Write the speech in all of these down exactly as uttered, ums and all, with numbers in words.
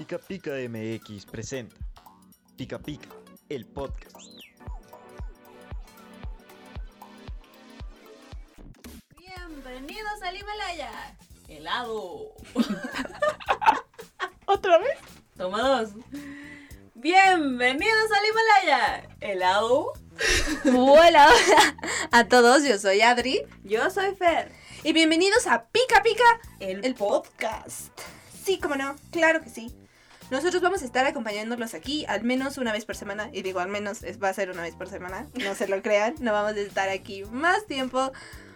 Pica Pica M X presenta Pica Pica, el podcast. Bienvenidos al Himalaya. Helado. ¿Otra vez? Toma dos. Bienvenidos al Himalaya. Helado. Hola, hola a todos, yo soy Adri. Yo soy Fer. Y bienvenidos a Pica Pica, El, el podcast. Sí, cómo no, claro que sí. Nosotros vamos a estar acompañándolos aquí al menos una vez por semana. Y digo al menos, es, va a ser una vez por semana, no se lo crean. No vamos a estar aquí más tiempo.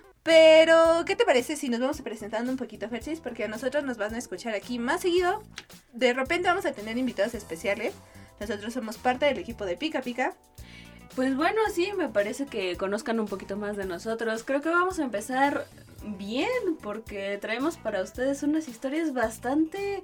Pero, ¿qué te parece si nos vamos presentando un poquito, Fercis? Porque a nosotros nos van a escuchar aquí más seguido. De repente vamos a tener invitados especiales. Nosotros somos parte del equipo de Pica Pica. Pues bueno, sí, me parece que conozcan un poquito más de nosotros. Creo que vamos a empezar bien, porque traemos para ustedes unas historias bastante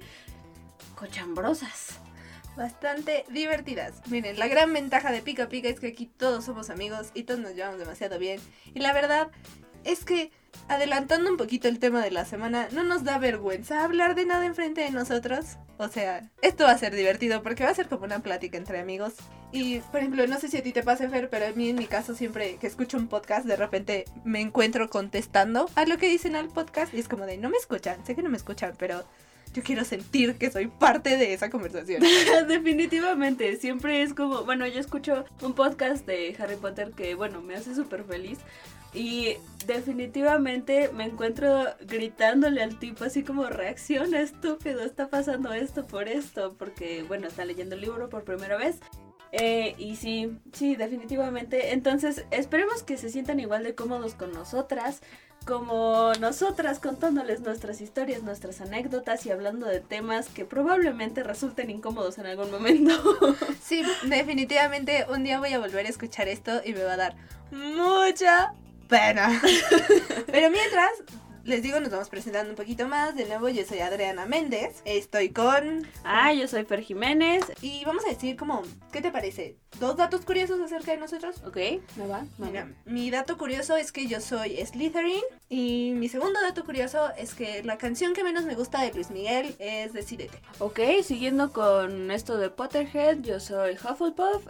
cochambrosas. Bastante divertidas. Miren, la gran ventaja de Pica Pica es que aquí todos somos amigos y todos nos llevamos demasiado bien. Y la verdad es que, adelantando un poquito el tema de la semana, no nos da vergüenza hablar de nada enfrente de nosotros. O sea, esto va a ser divertido porque va a ser como una plática entre amigos. Y, por ejemplo, no sé si a ti te pasa, Fer, pero a mí en mi caso siempre que escucho un podcast, de repente me encuentro contestando a lo que dicen al podcast. Y es como de, no me escuchan, sé que no me escuchan, pero yo quiero sentir que soy parte de esa conversación. Definitivamente, siempre es como, bueno, yo escucho un podcast de Harry Potter que, bueno, me hace súper feliz. Y definitivamente me encuentro gritándole al tipo así como, reacciona estúpido, está pasando esto por esto, porque bueno, está leyendo el libro por primera vez. Eh, y sí, sí, definitivamente. Entonces esperemos que se sientan igual de cómodos con nosotras, como nosotras contándoles nuestras historias, nuestras anécdotas y hablando de temas que probablemente resulten incómodos en algún momento. Sí, definitivamente un día voy a volver a escuchar esto y me va a dar mucha pena. Pero mientras, les digo, nos vamos presentando un poquito más. De nuevo, yo soy Adriana Méndez. Estoy con... Ah, yo soy Fer Jiménez. Y vamos a decir como, ¿qué te parece? ¿Dos datos curiosos acerca de nosotros? Ok, me va, me Mira, va. mi dato curioso es que yo soy Slytherin. Y mi segundo dato curioso es que la canción que menos me gusta de Luis Miguel es Decídete. Ok, siguiendo con esto de Potterhead, yo soy Hufflepuff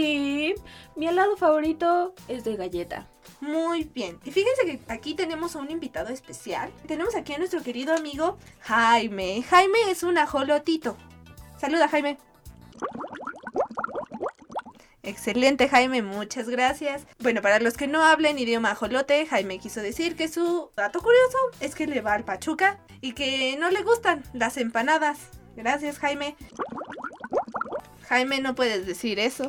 y mi helado favorito es de galleta. Muy bien. Y fíjense que aquí tenemos a un invitado especial. Tenemos aquí a nuestro querido amigo Jaime. Jaime es un ajolotito. Saluda, Jaime. Excelente, Jaime, muchas gracias. Bueno, para los que no hablen idioma ajolote, Jaime quiso decir que su dato curioso es que le va al Pachuca y que no le gustan las empanadas. Gracias, Jaime. Jaime, no puedes decir eso.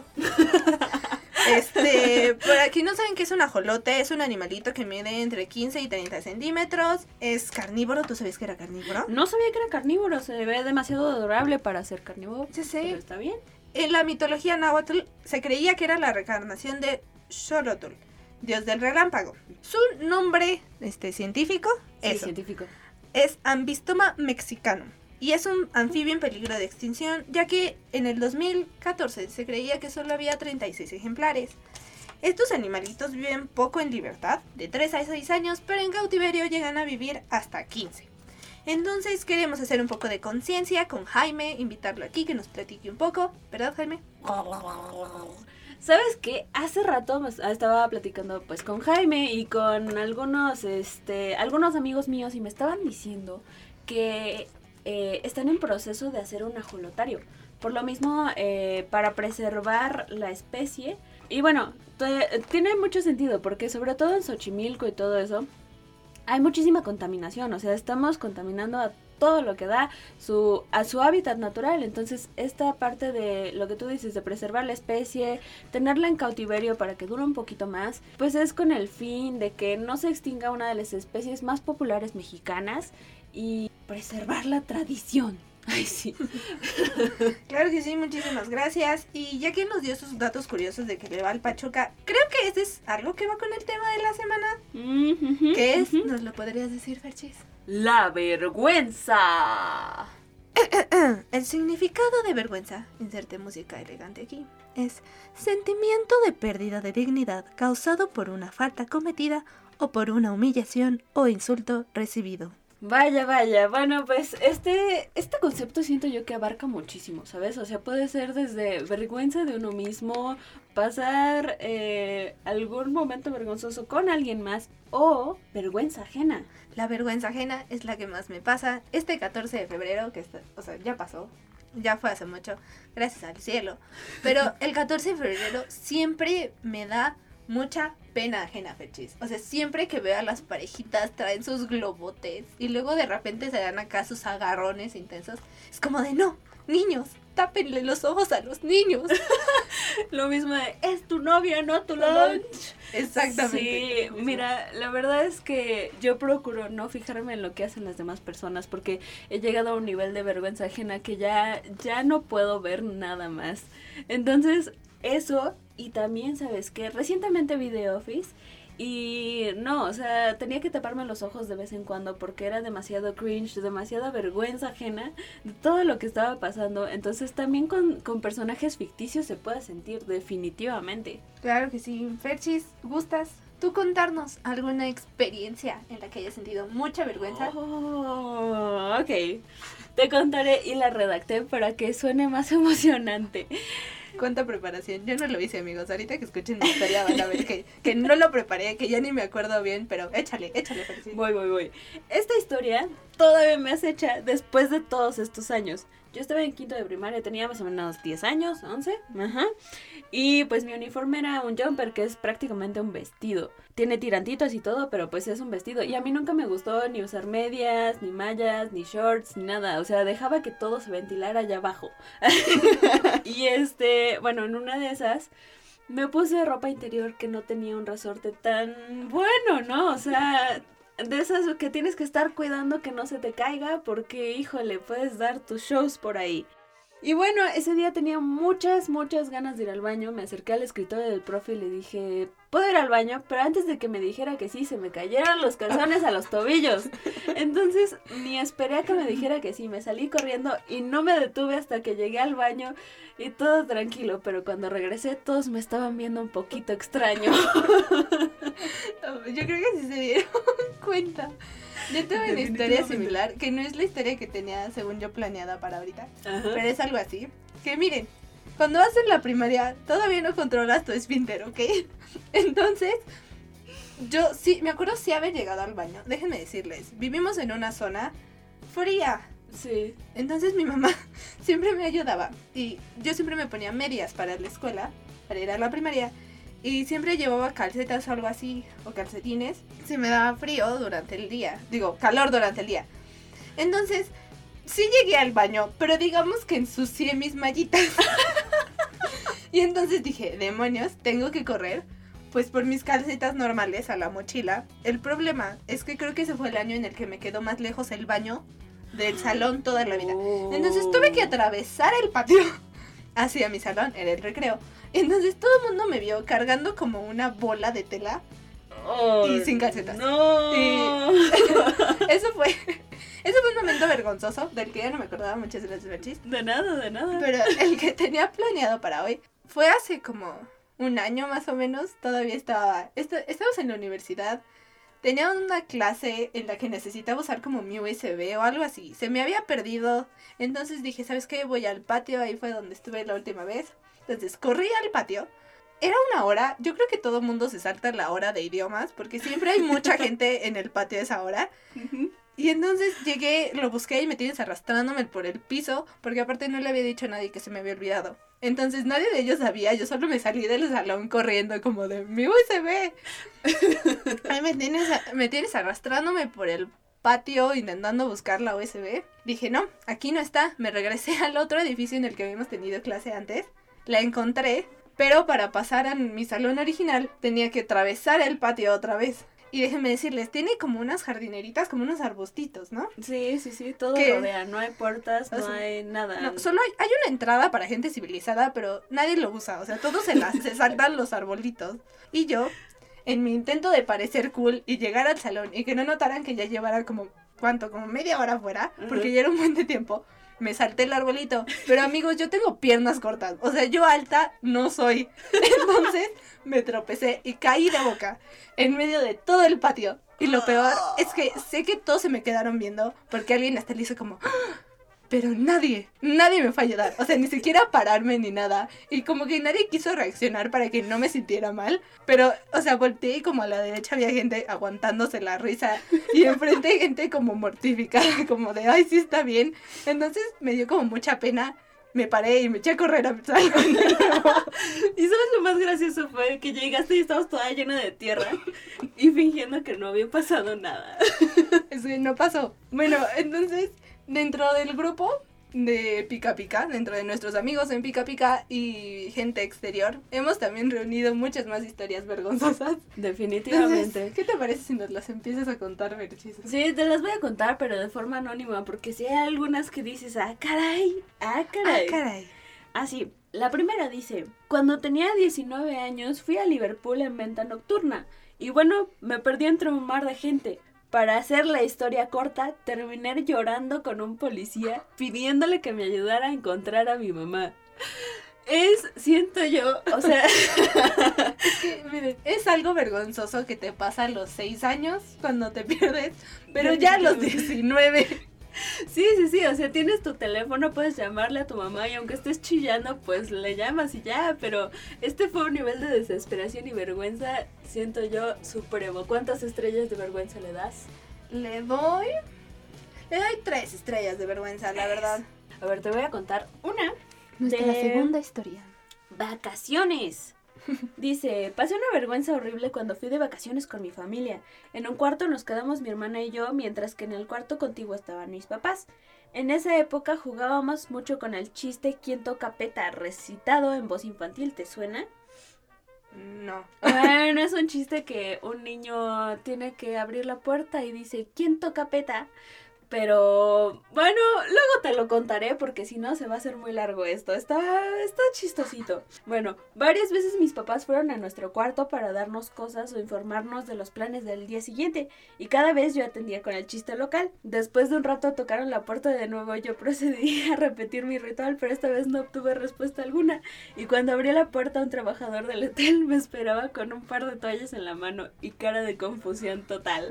Este, por aquí no saben qué es un ajolote. Es un animalito que mide entre quince y treinta centímetros. Es carnívoro, ¿tú sabías que era carnívoro? No sabía que era carnívoro, se ve demasiado adorable para ser carnívoro. Sí, sí. Pero está bien. En la mitología náhuatl se creía que era la reencarnación de Xolotl, dios del relámpago. Su nombre este, científico Sí, eso, científico. es Ambystoma mexicanum. Y es un anfibio en peligro de extinción, ya que en el dos mil catorce se creía que solo había treinta y seis ejemplares. Estos animalitos viven poco en libertad, de tres a seis años, pero en cautiverio llegan a vivir hasta quince. Entonces queremos hacer un poco de conciencia con Jaime, invitarlo aquí que nos platique un poco, ¿verdad, Jaime? ¿Sabes qué? Hace rato me estaba platicando pues con Jaime y con algunos, este, algunos amigos míos y me estaban diciendo que eh, están en proceso de hacer un ajolotario. Por lo mismo, eh, para preservar la especie. Y bueno, t- tiene mucho sentido porque sobre todo en Xochimilco y todo eso, hay muchísima contaminación. O sea, estamos contaminando a todo lo que da su, a su hábitat natural. Entonces, esta parte de lo que tú dices, de preservar la especie, tenerla en cautiverio para que dure un poquito más, pues es con el fin de que no se extinga una de las especies más populares mexicanas y preservar la tradición. Ay, sí. Claro que sí, muchísimas gracias. Y ya que nos dio sus datos curiosos de que le va al Pachuca, creo que este es algo que va con el tema de la semana. Mm-hmm, ¿Qué es? mm-hmm. ¿Nos lo podrías decir, Ferchis? La vergüenza. El significado de vergüenza, inserte música elegante aquí, es sentimiento de pérdida de dignidad causado por una falta cometida o por una humillación o insulto recibido. Vaya, vaya, bueno, pues este, este concepto siento yo que abarca muchísimo, ¿sabes? O sea, puede ser desde vergüenza de uno mismo, pasar eh, algún momento vergonzoso con alguien más o vergüenza ajena. La vergüenza ajena es la que más me pasa. Este catorce de febrero, que está, o sea, ya pasó, ya fue hace mucho, gracias al cielo. Pero el catorce de febrero siempre me da mucha pena ajena, Ferchis. O sea, siempre que veo a las parejitas traen sus globotes y luego de repente se dan acá sus agarrones intensos. Es como de, no, niños, tápenle los ojos a los niños. Lo mismo de, es tu novia, no tu lunch. Exactamente. Sí, mira, la verdad es que yo procuro no fijarme en lo que hacen las demás personas porque he llegado a un nivel de vergüenza ajena que ya, ya no puedo ver nada más. Entonces, eso, y también, ¿sabes qué? Recientemente vi The Office y no, o sea, tenía que taparme los ojos de vez en cuando porque era demasiado cringe, demasiada vergüenza ajena de todo lo que estaba pasando. Entonces también con, con personajes ficticios se puede sentir definitivamente. Claro que sí. Ferchis, ¿gustas tú contarnos alguna experiencia en la que hayas sentido mucha vergüenza? Oh, ok, te contaré y la redacté para que suene más emocionante. ¿Cuánta preparación? Yo no lo hice, amigos. Ahorita que escuchen mi historia van a ver que, que no lo preparé, que ya ni me acuerdo bien, pero échale, échale, Ferchis. Voy, voy, voy. Esta historia todavía me hace hecha después de todos estos años. Yo estaba en quinto de primaria, tenía más o menos diez años, once, ajá. Y pues mi uniforme era un jumper, que es prácticamente un vestido. Tiene tirantitos y todo, pero pues es un vestido. Y a mí nunca me gustó ni usar medias, ni mallas, ni shorts, ni nada. O sea, dejaba que todo se ventilara allá abajo. Y este, bueno, en una de esas me puse ropa interior que no tenía un resorte tan bueno, ¿no? O sea, de esas que tienes que estar cuidando que no se te caiga porque, híjole, puedes dar tus shows por ahí. Y bueno, ese día tenía muchas, muchas ganas de ir al baño. Me acerqué al escritorio del profe y le dije, ¿puedo ir al baño? Pero antes de que me dijera que sí, se me cayeron los calzones a los tobillos. Entonces, ni esperé a que me dijera que sí. Me salí corriendo y no me detuve hasta que llegué al baño y todo tranquilo. Pero cuando regresé, todos me estaban viendo un poquito extraño. Yo creo que sí se dieron cuenta. Yo tuve una historia similar, que no es la historia que tenía, según yo, planeada para ahorita. Ajá. Pero es algo así. Que miren, cuando vas en la primaria, todavía no controlas tu esfínter, ¿ok? Entonces, yo sí, me acuerdo sí haber llegado al baño. Déjenme decirles, vivimos en una zona fría. Sí. Entonces mi mamá siempre me ayudaba. Y yo siempre me ponía medias para la escuela, para ir a la primaria. Y siempre llevaba calcetas o algo así, o calcetines. Se me daba frío durante el día. Digo, calor durante el día. Entonces, sí llegué al baño, pero digamos que ensucié mis mallitas. Y entonces dije, demonios, tengo que correr, pues por mis calcetas normales a la mochila. El problema es que creo que ese fue el año en el que me quedó más lejos el baño del salón toda la vida. Entonces tuve que atravesar el patio hacia mi salón, era el recreo. Entonces todo el mundo me vio cargando como una bola de tela oh, y sin calcetas. No. Y eso fue, eso fue un momento vergonzoso del que ya no me acordaba. Muchas gracias, Ferchis. De nada, de nada. Pero el que tenía planeado para hoy fue hace como un año más o menos. Todavía estaba, est- estábamos en la universidad. Tenía una clase en la que necesitaba usar como mi U S B o algo así. Se me había perdido. Entonces dije, ¿sabes qué? Voy al patio. Ahí fue donde estuve la última vez. Entonces corrí al patio. Era una hora. Yo creo que todo mundo se salta la hora de idiomas. Porque siempre hay mucha gente en el patio a esa hora. Y entonces llegué, lo busqué y me tienes arrastrándome por el piso. Porque aparte no le había dicho a nadie que se me había olvidado. Entonces nadie de ellos sabía. Yo solo me salí del salón corriendo como de mi U S B. Ahí me tienes, me tienes arrastrándome por el patio intentando buscar la U S B. Dije, no, aquí no está. Me regresé al otro edificio en el que habíamos tenido clase antes. La encontré, pero para pasar a mi salón original tenía que atravesar el patio otra vez. Y déjenme decirles, tiene como unas jardineritas, como unos arbustitos, ¿no? Sí, sí, sí, todo ¿Qué? rodea, no hay puertas, no o sea, hay nada. No, solo hay, hay una entrada para gente civilizada, pero nadie lo usa, o sea, todos se, la, se saltan los arbolitos. Y yo, en mi intento de parecer cool y llegar al salón y que no notaran que ya llevara como, ¿cuánto? Como media hora afuera, porque ya era un buen de tiempo, me salté el arbolito. Pero amigos, yo tengo piernas cortas, o sea, yo alta no soy. Entonces me tropecé y caí de boca en medio de todo el patio. Y lo peor es que sé que todos se me quedaron viendo porque alguien hasta le hizo como... Pero nadie, nadie me fue a ayudar, o sea, ni siquiera pararme ni nada. Y como que nadie quiso reaccionar para que no me sintiera mal. Pero, o sea, volteé y como a la derecha había gente aguantándose la risa. Y enfrente gente como mortificada, como de, ay, sí está bien. Entonces me dio como mucha pena. Me paré y me eché a correr a empezar. Y sabes lo más gracioso fue que llegaste y estabas toda llena de tierra y fingiendo que no había pasado nada. Es que no pasó. Bueno, entonces... Dentro del grupo de Pica Pica, dentro de nuestros amigos en Pica Pica y gente exterior, hemos también reunido muchas más historias vergonzosas. Definitivamente. Entonces, ¿qué te parece si nos las empiezas a contar, Merchis? Sí, te las voy a contar, pero de forma anónima, porque sí hay algunas que dices, ah, caray, ah, caray. Ah, caray. Así, la primera dice, cuando tenía diecinueve años fui a Liverpool en venta nocturna, y bueno, me perdí entre un mar de gente. Para hacer la historia corta, terminé llorando con un policía pidiéndole que me ayudara a encontrar a mi mamá. Es, siento yo, o sea... Es que, miren, es algo vergonzoso que te pasa a los seis años cuando te pierdes, pero ya a los diecinueve... Sí, sí, sí, o sea, tienes tu teléfono, puedes llamarle a tu mamá y aunque estés chillando, pues le llamas y ya, pero este fue un nivel de desesperación y vergüenza, siento yo, supremo. ¿Cuántas estrellas de vergüenza le das? Le doy... Le doy tres estrellas de vergüenza, la verdad. A ver, te voy a contar una Nuestra de segunda historia. vacaciones. Dice, pasé una vergüenza horrible cuando fui de vacaciones con mi familia. En un cuarto nos quedamos mi hermana y yo, mientras que en el cuarto contiguo estaban mis papás. En esa época jugábamos mucho con el chiste ¿quién toca peta? Recitado en voz infantil, ¿te suena? No. Bueno, es un chiste que un niño tiene que abrir la puerta y dice ¿quién toca peta? Pero, bueno, luego te lo contaré porque si no se va a hacer muy largo esto. Está, está chistosito. Bueno, varias veces mis papás fueron a nuestro cuarto para darnos cosas o informarnos de los planes del día siguiente. Y cada vez yo atendía con el chiste local. Después de un rato tocaron la puerta de nuevo. Yo procedí a repetir mi ritual, pero esta vez no obtuve respuesta alguna. Y cuando abrí la puerta, un trabajador del hotel me esperaba con un par de toallas en la mano y cara de confusión total.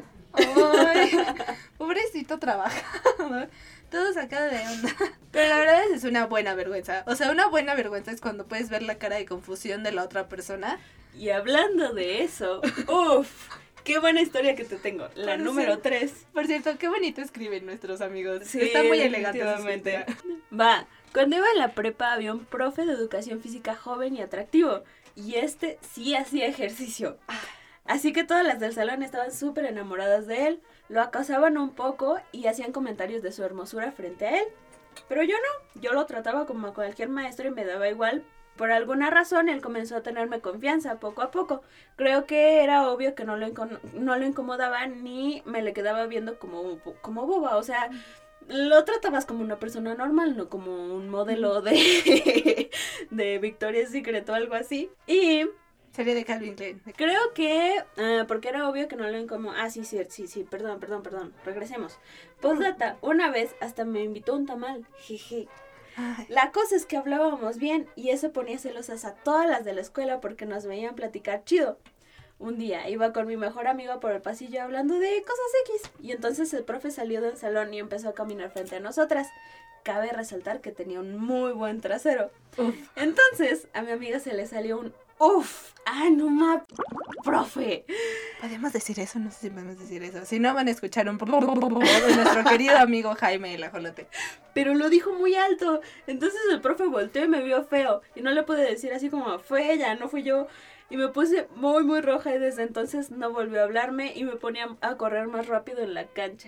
Ay, pobrecito trabajador, todo sacado de onda. Pero la verdad es una buena vergüenza. O sea, una buena vergüenza es cuando puedes ver la cara de confusión de la otra persona. Y hablando de eso, uff, qué buena historia que te tengo. La Por número cierto- tres. Por cierto, qué bonito escriben nuestros amigos. Sí, Está muy elegante. definitivamente. Va, cuando iba en la prepa había un profe de educación física joven y atractivo. Y este sí hacía ejercicio. Así que todas las del salón estaban súper enamoradas de él, lo acosaban un poco y hacían comentarios de su hermosura frente a él. Pero yo no, yo lo trataba como a cualquier maestro y me daba igual. Por alguna razón él comenzó a tenerme confianza poco a poco. Creo que era obvio que no lo, incon- no lo incomodaba ni me le quedaba viendo como, como boba. O sea, lo tratabas como una persona normal, no como un modelo de, de Victoria's Secret o algo así. Y... Serie de Calvin Klein. creo que, uh, porque era obvio que no lo incomodaba. Ah, sí, sí, sí, sí, perdón, perdón, perdón. Regresemos. Postdata, una vez hasta me invitó un tamal. Jeje. Ay, La cosa es que hablábamos bien y eso ponía celosas a todas las de la escuela porque nos veían platicar chido. Un día iba con mi mejor amigo por el pasillo hablando de cosas X y entonces el profe salió del salón y empezó a caminar frente a nosotras. Cabe resaltar que tenía un muy buen trasero. uf. Entonces a mi amiga se le salió un ¡uf! ¡Ah, no ma... profe! ¿Podemos decir eso? No sé si podemos decir eso. Si no, van a escuchar un... de nuestro querido amigo Jaime el Ajolote. Pero lo dijo muy alto. Entonces el profe volteó y me vio feo. Y no le pude decir así como, fue ella, no fui yo. Y me puse muy, muy roja y desde entonces no volvió a hablarme y me ponía a correr más rápido en la cancha.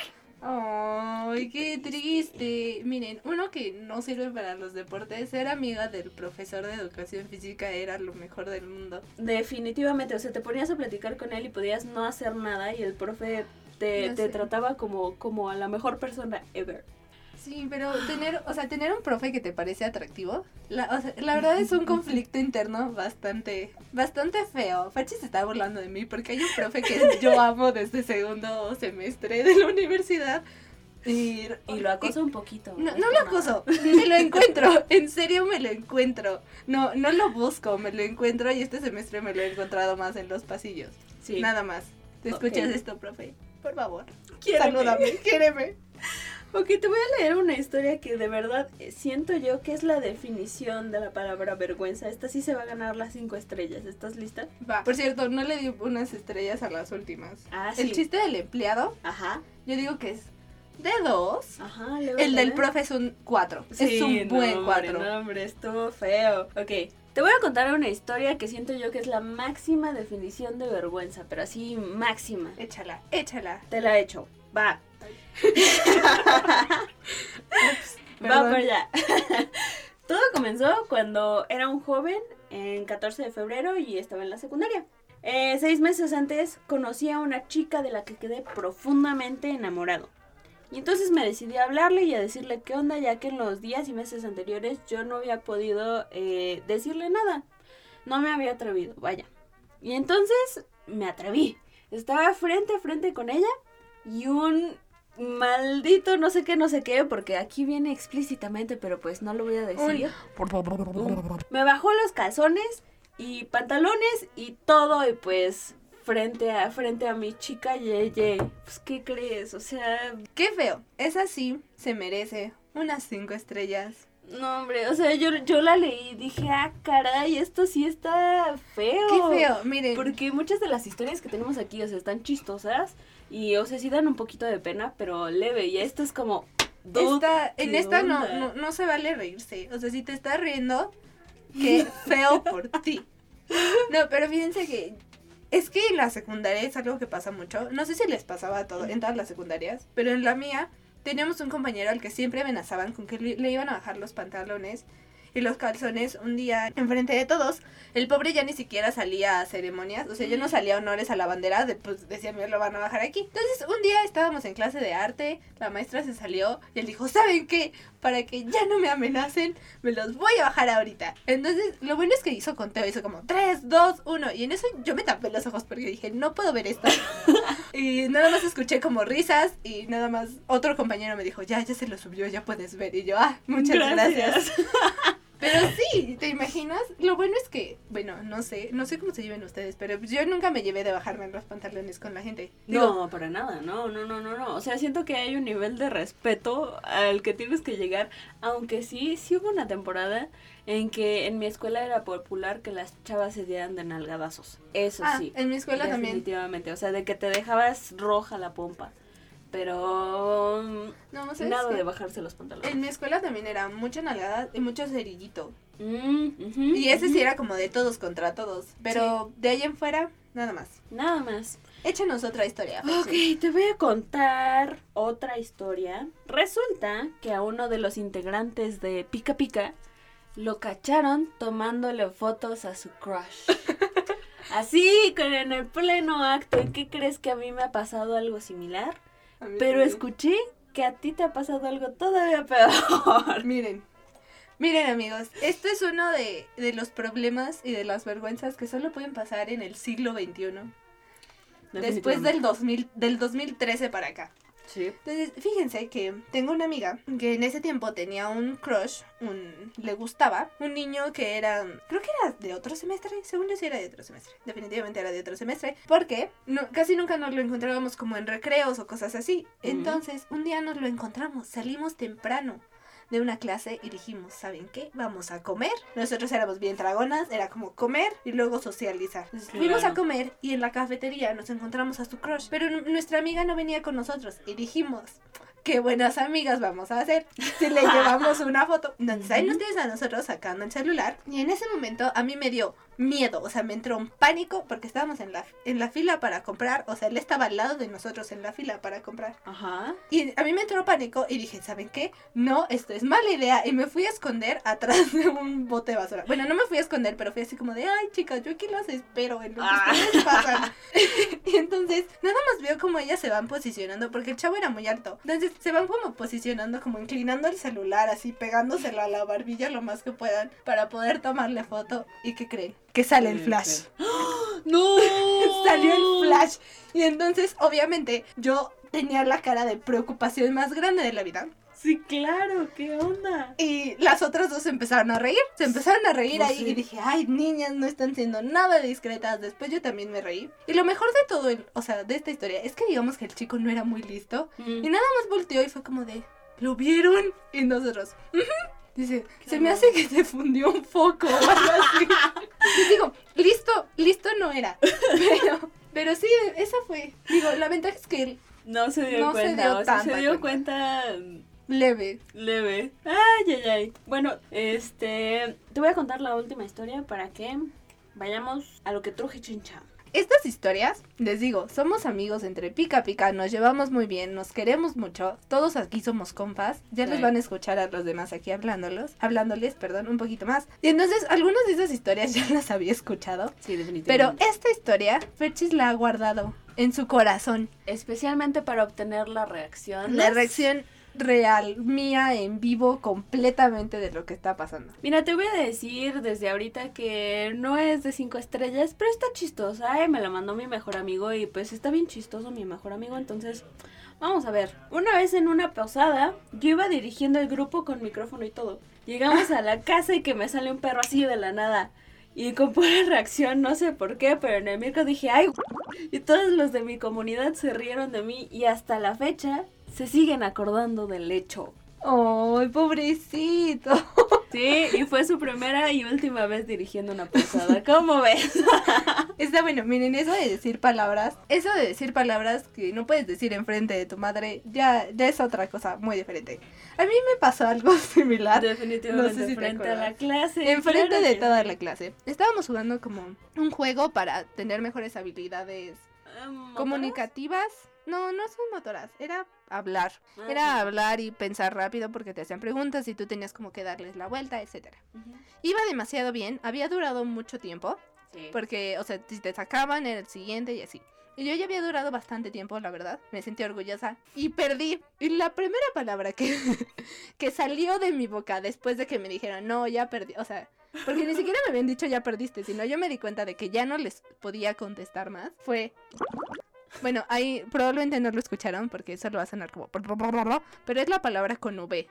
Ay, qué triste. Miren, uno que no sirve para los deportes, ser amiga del profesor de educación física era lo mejor del mundo. Definitivamente, o sea, te ponías a platicar con él y podías no hacer nada y el profe te, Ya te sé. trataba como, como a la mejor persona ever. Sí, pero tener, o sea, tener un profe que te parece atractivo, la, o sea, la verdad es un conflicto interno bastante, bastante feo. Fachi se está burlando de mí porque hay un profe que yo amo desde segundo semestre de la universidad, Y, Y lo acoso un poquito. No, es no lo nada. acoso, me lo encuentro, en serio me lo encuentro. No, no lo busco, me lo encuentro y este semestre me lo he encontrado más en los pasillos. Sí. Nada más. ¿Te escuchas Ok. esto, profe? Por favor, Quiéreme. salúdame, quiéreme. Ok, te voy a leer una historia que de verdad eh, siento yo que es la definición de la palabra vergüenza. Esta sí se va a ganar las cinco estrellas. ¿Estás lista? Va. Por cierto, no le di unas estrellas a las últimas. Ah, El sí. chiste del empleado, Ajá. yo digo que es de dos. Ajá. luego El del también. profe es un cuatro. Sí, es un no, buen hombre, cuatro. No, hombre, estuvo feo. Ok, te voy a contar una historia que siento yo que es la máxima definición de vergüenza, pero así máxima. Échala, échala. Te la he hecho. Va. Va Perdón. para allá. Todo comenzó cuando era un joven en catorce de febrero y estaba en la secundaria. Eh, seis meses antes conocí a una chica de la que quedé profundamente enamorado. Y entonces me decidí a hablarle y a decirle qué onda, ya que en los días y meses anteriores yo no había podido eh, decirle nada. No me había atrevido, vaya. Y entonces me atreví. Estaba frente a frente con ella y un maldito no sé qué, no sé qué, porque aquí viene explícitamente, pero pues no lo voy a decir. Un- me bajó los calzones y pantalones y todo y pues frente a frente a mi chica Yeye. Pues ¿qué crees? O sea, Qué feo. Esa sí se merece unas cinco estrellas. no hombre, o sea, yo, yo la leí y dije, ah, caray, esto sí está feo. Qué feo, miren. Porque muchas de las historias que tenemos aquí, o sea, están chistosas y, o sea, sí dan un poquito de pena, pero leve. Y esto es como, dude, Esta, en ¿qué esta no, onda? no, no se vale reírse. O sea, si te estás riendo, qué feo por ti. No, pero fíjense que es que en la secundaria es algo que pasa mucho. No sé si les pasaba a todo, en todas las secundarias, pero en la mía teníamos un compañero al que siempre amenazaban con que le, le iban a bajar los pantalones y los calzones un día enfrente de todos. El pobre ya ni siquiera salía a ceremonias, o sea, ya no salía a honores a la bandera, de, pues decían, me lo van a bajar aquí. Entonces un día estábamos en clase de arte, la maestra se salió y él dijo, ¿saben qué? Para que ya no me amenacen, me los voy a bajar ahorita. Entonces lo bueno es que hizo conteo, hizo como tres, dos, uno, y en eso yo me tapé los ojos porque dije, no puedo ver esto. Y nada más escuché como risas y nada más otro compañero me dijo, ya, ya se lo subió, ya puedes ver. Y yo, ah, muchas gracias. Pero sí, ¿te imaginas? Lo bueno es que, bueno, no sé, no sé cómo se lleven ustedes, pero yo nunca me llevé de bajarme los pantalones con la gente. Digo, No, para nada, no, no, no, no, no. O sea, siento que hay un nivel de respeto al que tienes que llegar, aunque sí, sí hubo una temporada en que en mi escuela era popular que las chavas se dieran de nalgadazos. Eso ah, sí. en mi escuela también. Definitivamente, o sea, de que te dejabas roja la pompa. Pero mm, No, ¿sabes nada qué? de bajarse los pantalones. En mi escuela también era mucha nalgada y mucho cerillito. Mm, ujú, Y ese sí ujú. era como de todos contra todos. Pero de ahí en fuera, nada más. Nada más. Échanos otra historia. Ok, Ferchi. te voy a contar otra historia. Resulta que a uno de los integrantes de Pica Pica lo cacharon tomándole fotos a su crush. Así, con en el pleno acto. ¿Y qué crees que a mí me ha pasado algo similar? A mí Pero también. escuché que a ti te ha pasado algo todavía peor. Miren, miren amigos, esto es uno de, de los problemas y de las vergüenzas que solo pueden pasar en el siglo veintiuno. Después del dos mil, del dos mil trece para acá. Sí. Entonces, fíjense que tengo una amiga que en ese tiempo tenía un crush, un le gustaba, un niño que era, creo que era de otro semestre, según yo sí era de otro semestre, definitivamente era de otro semestre, porque no, casi nunca nos lo encontrábamos como en recreos o cosas así. Entonces, un día nos lo encontramos, salimos temprano de una clase y dijimos, ¿saben qué? Vamos a comer. Nosotros éramos bien dragonas, era como comer y luego socializar. Entonces, Claro. fuimos a comer y en la cafetería nos encontramos a su crush, pero n- nuestra amiga no venía con nosotros y dijimos, qué buenas amigas vamos a hacer si le llevamos una foto. Entonces ahí nos tienes a nosotros sacando el celular y en ese momento a mí me dio miedo, o sea, me entró un pánico porque estábamos en la, en la fila para comprar, o sea, él estaba al lado de nosotros en la fila para comprar. Ajá. Y a mí me entró pánico y dije, ¿saben qué? No, esto es mala idea. Y me fui a esconder atrás de un bote de basura. Bueno, no me fui a esconder, pero fui así como de, ay, chicas, yo aquí las espero en lo que Ah. ustedes pasan. Y entonces, nada más veo como ellas se van posicionando, porque el chavo era muy alto. Entonces, se van como posicionando, como inclinando el celular, así, pegándoselo a la barbilla lo más que puedan para poder tomarle foto. ¿Y qué creen? Que sale el flash. ¡No! Salió el flash. Y entonces, obviamente, yo tenía la cara de preocupación más grande de la vida. Sí, claro, ¿qué onda? Y las otras dos se empezaron a reír, se empezaron a reír Pues ahí sí. y dije, ay, niñas, no están siendo nada discretas. Después yo también me reí. Y lo mejor de todo, el, o sea, de esta historia, es que digamos que el chico no era muy listo. Mm. Y nada más volteó y fue como de, ¿lo vieron? Y nosotros, "Ujú". Dice, Qué se me amor. hace que se fundió un foco o algo así. Y digo, listo, listo no era. Pero, pero sí, esa fue. Digo, la ventaja es que él, No se dio No se cuenta, dio o sea, tanta se dio cuenta leve. leve. Ay, ay, ay. Bueno, este, te voy a contar la última historia para que vayamos a lo que truje chincha. Estas historias, les digo, somos amigos entre pica pica, nos llevamos muy bien, nos queremos mucho, todos aquí somos compas, ya Sí. les van a escuchar a los demás aquí hablándolos, hablándoles, perdón, un poquito más. Y entonces, algunas de esas historias ya las había escuchado, Sí, pero definitivamente. esta historia, Ferchis la ha guardado en su corazón. Especialmente para obtener la reacción. La reacción real, mía, en vivo, completamente de lo que está pasando. Mira, te voy a decir desde ahorita que no es de cinco estrellas, pero está chistosa, ¿eh? Me la mandó mi mejor amigo y pues está bien chistoso mi mejor amigo, entonces vamos a ver. Una vez en una posada, yo iba dirigiendo el grupo con micrófono y todo. Llegamos a la casa y que me sale un perro así de la nada. Y con pura reacción, no sé por qué, pero en el micro dije, ¡ay! Y todos los de mi comunidad se rieron de mí y hasta la fecha se siguen acordando del hecho. ¡Ay, pobrecito! Sí, y fue su primera y última vez dirigiendo una posada. ¿Cómo ves? Está bueno, miren, eso de decir palabras, eso de decir palabras que no puedes decir enfrente de tu madre, ya, ya es otra cosa muy diferente. A mí me pasó algo similar. Definitivamente, No sé si te frente a acuerdas. la clase. Enfrente claro de que toda sí. la clase. Estábamos jugando como un juego para tener mejores habilidades Ah, ¿motoras? comunicativas. No, no son motoras, era hablar. Ah, Era sí. hablar y pensar rápido porque te hacían preguntas y tú tenías como que darles la vuelta, etcétera. Ujú. Iba demasiado bien, había durado mucho tiempo. Sí. Porque, o sea, si te sacaban era el siguiente y así. Y yo ya había durado bastante tiempo, la verdad. Me sentí orgullosa. Y perdí. Y la primera palabra que, que salió de mi boca después de que me dijeron, no, ya perdí. O sea, porque ni siquiera me habían dicho ya perdiste, sino yo me di cuenta de que ya no les podía contestar más. Fue... Bueno, ahí probablemente no lo escucharon porque solo va a sonar como... Pero es la palabra con V.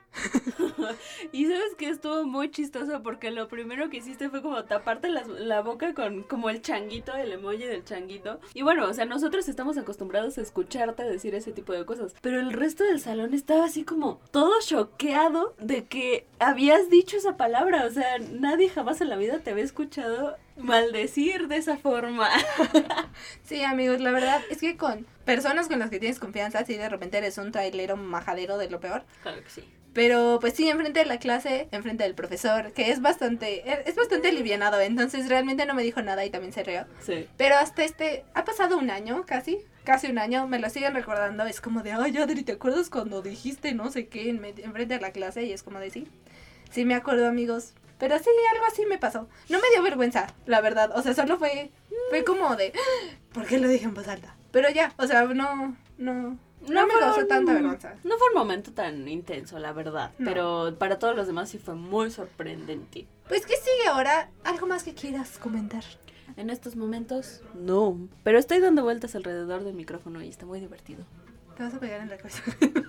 Y sabes que estuvo muy chistoso porque lo primero que hiciste fue como taparte las- la boca con como el changuito, el emoji del changuito. Y bueno, o sea, nosotros estamos acostumbrados a escucharte decir ese tipo de cosas. Pero el resto del salón estaba así como todo choqueado de que habías dicho esa palabra. O sea, nadie jamás en la vida te había escuchado maldecir de esa forma. Sí, amigos, la verdad es que con personas con las que tienes confianza, si de repente eres un trailero majadero de lo peor. Claro que sí. Pero pues sí, enfrente de la clase, enfrente del profesor, que es bastante, es bastante alivianado, entonces realmente no me dijo nada y también se rió. Sí. Pero hasta este, ha pasado un año casi, casi un año, me lo siguen recordando, es como de, ay, Adri, ¿te acuerdas cuando dijiste no sé qué en, me- enfrente de la clase? Y es como de, sí, sí me acuerdo, amigos. Pero sí, algo así me pasó. No me dio vergüenza, la verdad, o sea, solo fue, fue como de, ¿por qué lo dije en voz alta? Pero ya, o sea, no, no... No me fue causó un- tanta vergüenza. No fue un momento tan intenso, la verdad. No. Pero para todos los demás sí fue muy sorprendente. Pues, ¿qué sigue ahora? ¿Algo más que quieras comentar? En estos momentos, no. Pero estoy dando vueltas alrededor del micrófono y está muy divertido. Te vas a pegar en la cabeza.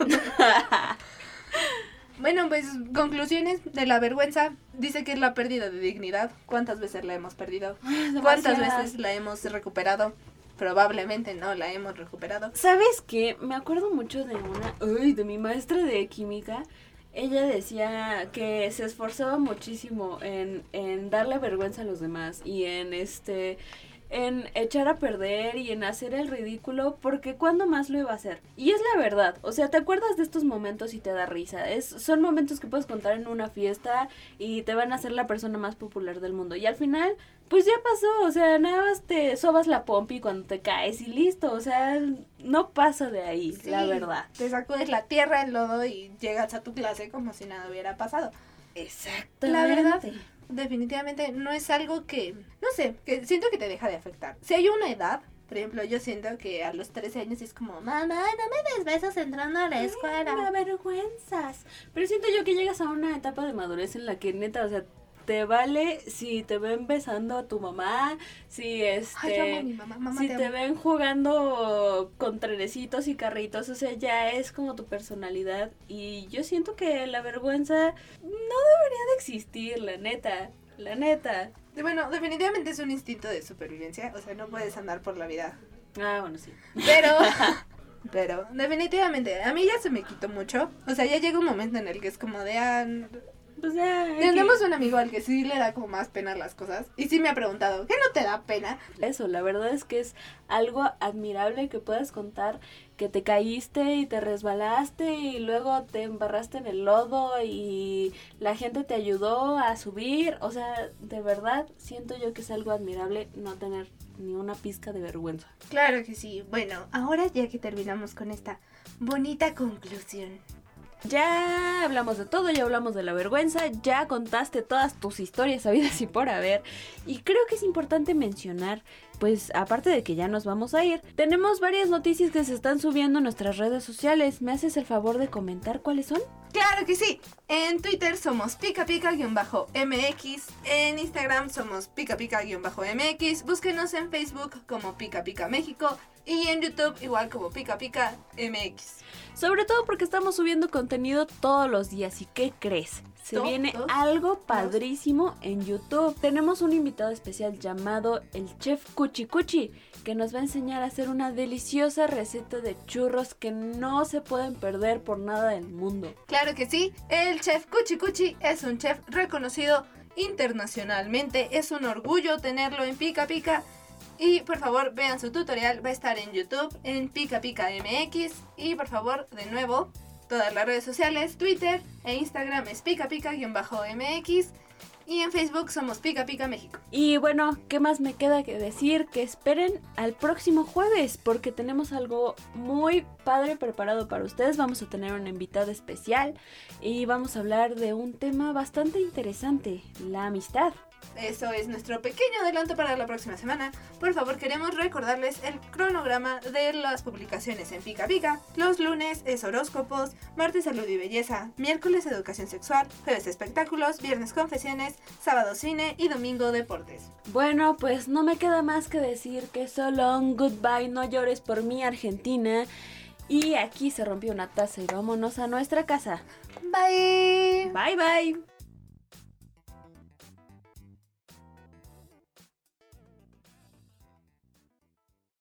Bueno, pues conclusiones de la vergüenza. Dice que es la pérdida de dignidad. ¿Cuántas veces la hemos perdido? ¿Cuántas Demasiadas. veces la hemos recuperado? Probablemente no la hemos recuperado. ¿Sabes qué? Me acuerdo mucho de una... Uy, de mi maestra de química. Ella decía que se esforzaba muchísimo en, en darle vergüenza a los demás y en este... en echar a perder y en hacer el ridículo, porque ¿cuándo más lo iba a hacer? Y es la verdad, o sea, te acuerdas de estos momentos y te da risa, es, son momentos que puedes contar en una fiesta y te van a hacer la persona más popular del mundo, y al final, pues ya pasó, o sea, nada más te sobas la pompi cuando te caes y listo, o sea, no pasa de ahí, Sí, la verdad. Te sacudes la tierra, el lodo y llegas a tu clase como si nada hubiera pasado. Exactamente. La verdad, definitivamente no es algo que, no sé, que siento que te deja de afectar. Si hay una edad, por ejemplo, yo siento que a los trece años es como, mamá, no me des besos entrando a la Me escuela. avergüenzas. Pero siento yo que llegas a una etapa de madurez en la que neta, o sea, te vale si te ven besando a tu mamá, si este Ay, yo amo a mi mamá, mamá, si te te amo. ven jugando con trenecitos y carritos, o sea, ya es como tu personalidad. Y yo siento que la vergüenza no debería de existir, la neta, la neta. Bueno, definitivamente es un instinto de supervivencia, o sea, no puedes andar por la vida. Ah, bueno, sí. Pero, pero, definitivamente, a mí ya se me quitó mucho. O sea, ya llega un momento en el que es como de, ah, Pues ya, tenemos un amigo al que sí le da como más pena las cosas. Y sí me ha preguntado, ¿qué no te da pena? eso, la verdad es que es algo admirable que puedas contar que te caíste y te resbalaste y luego te embarraste en el lodo y la gente te ayudó a subir. O sea, de verdad siento yo que es algo admirable no tener ni una pizca de vergüenza. Claro que sí. Bueno, ahora ya que terminamos con esta bonita conclusión. Ya hablamos de todo, ya hablamos de la vergüenza, ya contaste todas tus historias habidas y por haber. Y creo que es importante mencionar, pues aparte de que ya nos vamos a ir, tenemos varias noticias que se están subiendo en nuestras redes sociales. ¿Me haces el favor de comentar cuáles son? Claro que sí. En Twitter somos pica pica-M X. En Instagram somos pica pica-M X. Búsquenos en Facebook como Pica Pica México. Y en YouTube igual como Pica Pica M X. Sobre todo porque estamos subiendo contenido todos los días. ¿Y qué crees? Se Todos viene algo padrísimo en YouTube. Tenemos un invitado especial llamado el Chef Cuchi Cuchi, que nos va a enseñar a hacer una deliciosa receta de churros que no se pueden perder por nada del mundo. Claro que sí. El chef Cuchi Cuchi es un chef reconocido internacionalmente. Es un orgullo tenerlo en Pica Pica. Y por favor vean su tutorial, va a estar en YouTube, en Pica Pica M X. Y por favor, de nuevo, todas las redes sociales, Twitter e Instagram es pica pica-M X. Y en Facebook somos Pica Pica México. Y bueno, ¿qué más me queda que decir? Que esperen al próximo jueves porque tenemos algo muy padre preparado para ustedes. Vamos a tener una invitada especial y vamos a hablar de un tema bastante interesante, la amistad. Eso es nuestro pequeño adelanto para la próxima semana. Por favor, queremos recordarles el cronograma de las publicaciones en Pica Pica. Los lunes es horóscopos, martes salud y belleza, miércoles educación sexual, jueves espectáculos, viernes confesiones, sábado cine y domingo deportes. Bueno, pues no me queda más que decir que so long, goodbye, no llores por mí, Argentina. Y aquí se rompió una taza y vámonos a nuestra casa. Bye. Bye bye.